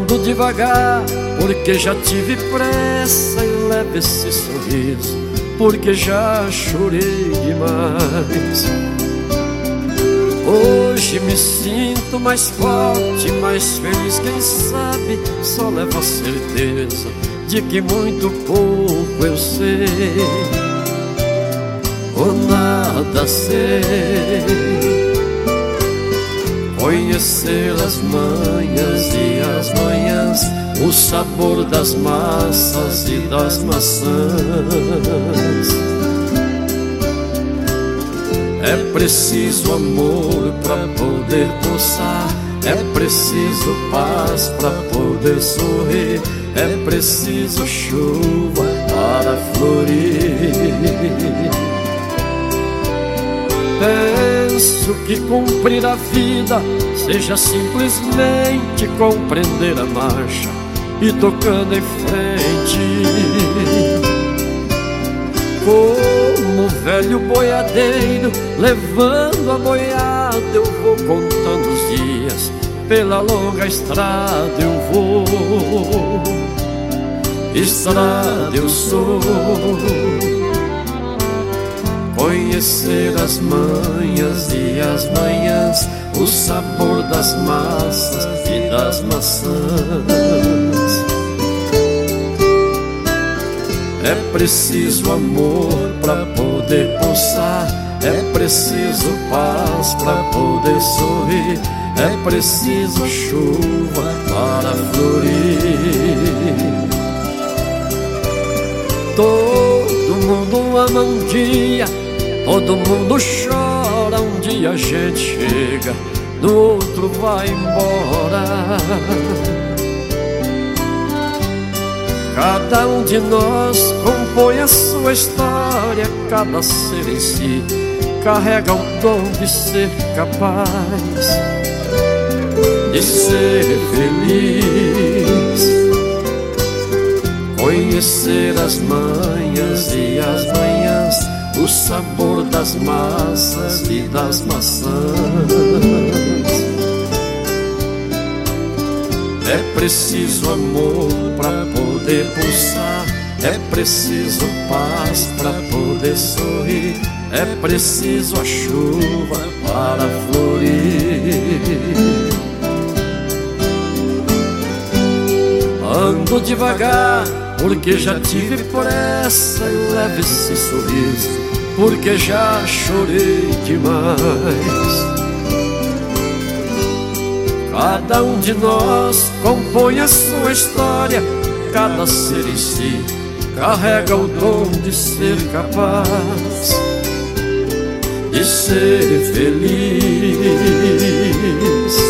Ando devagar porque já tive pressa e levo esse sorriso porque já chorei demais. Hoje me sinto mais forte, mais feliz, quem sabe só levo a certeza de que muito pouco eu sei ou nada sei. Conhecer as manhas e as manhãs, o sabor das massas e das maçãs. É preciso amor para poder pulsar, é preciso paz para poder sorrir, é preciso chuva para florir. Penso que cumprir a vida seja simplesmente compreender a marcha e tocando em frente. Como velho boiadeiro levando a boiada, eu vou contando os dias, pela longa estrada eu vou. Estrada eu sou. Conhecer as manhas e as manhãs, o sabor das massas e das maçãs. É preciso amor para poder pulsar, é preciso paz para poder sorrir, é preciso chuva para florir. Todo mundo ama um dia, todo mundo chora, um dia a gente chega, no outro vai embora. Cada um de nós compõe a sua história, cada ser em si carrega o dom de ser capaz de ser feliz. Conhecer as manhas e as manhãs, o sabor das massas e das maçãs. É preciso amor para poder pulsar, é preciso paz para poder sorrir, é preciso a chuva para florir. Ando devagar porque já tive pressa e levo esse sorriso porque já chorei demais. Cada um de nós compõe a sua história, cada ser em si carrega o dom de ser capaz de ser feliz.